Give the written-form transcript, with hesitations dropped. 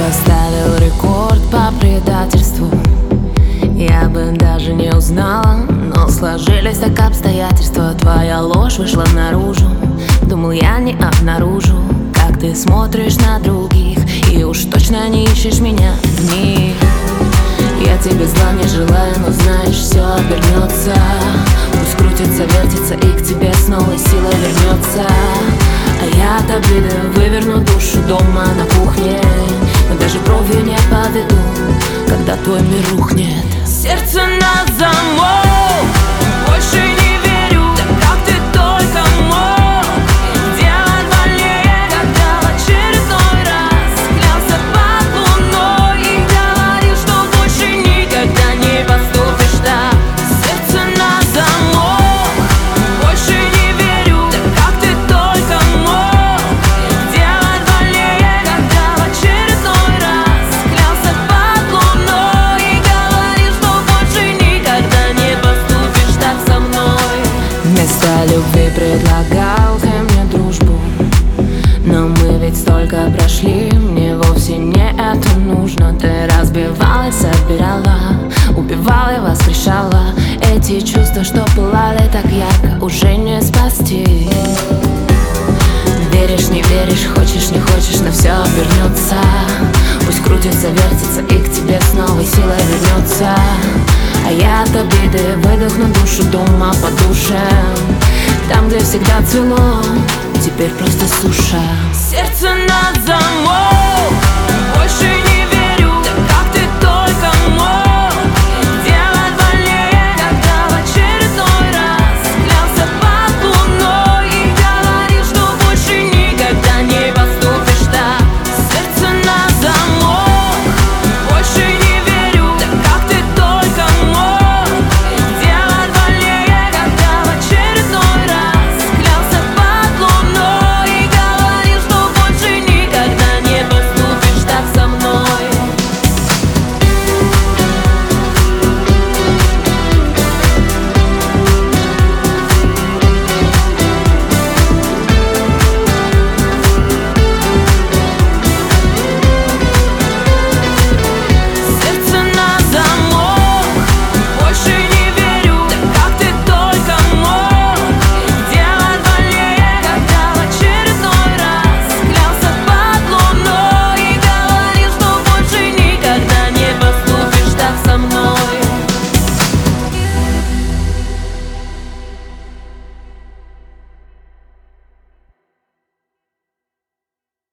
поставил рекорд по предательству. Я бы даже не узнала, но сложились так обстоятельства. Твоя ложь вышла наружу, думал, я не обнаружу, как ты смотришь на других, и уж точно не ищешь меня в них. Я тебе зла не желаю, но знаешь, все обернется. Пусть крутится, вертится и к тебе с новой силой вернется. А я от обиды выверну душу дома на кухне, но даже бровью не поведу, когда твой мир рухнет. Сердце на замок, больше не верю, да как ты только мог делать больнее, когда в очередной раз клялся под луной и говорил, что больше никогда не поступишь так. Сердце на замок, больше не верю, да как ты только мог делать больнее, когда в очередной раз клялся под луной и говорил, что больше никогда не поступишь так со мной. Вместо любви предлагал ты мне дружбу, но мы ведь столько прошли, мне вовсе не это нужно. Ты разбивала, собирала, убивала и воскрешала. Эти чувства, что пылали так ярко, уже не спасти. Веришь, не веришь, хочешь, не хочешь, но все обернется. Пусть крутится, вертится и к тебе с новой силой вернется. А я от обиды выдохну душу дома по душам. Там, где всегда цвело, теперь просто суша. Сердце на замок.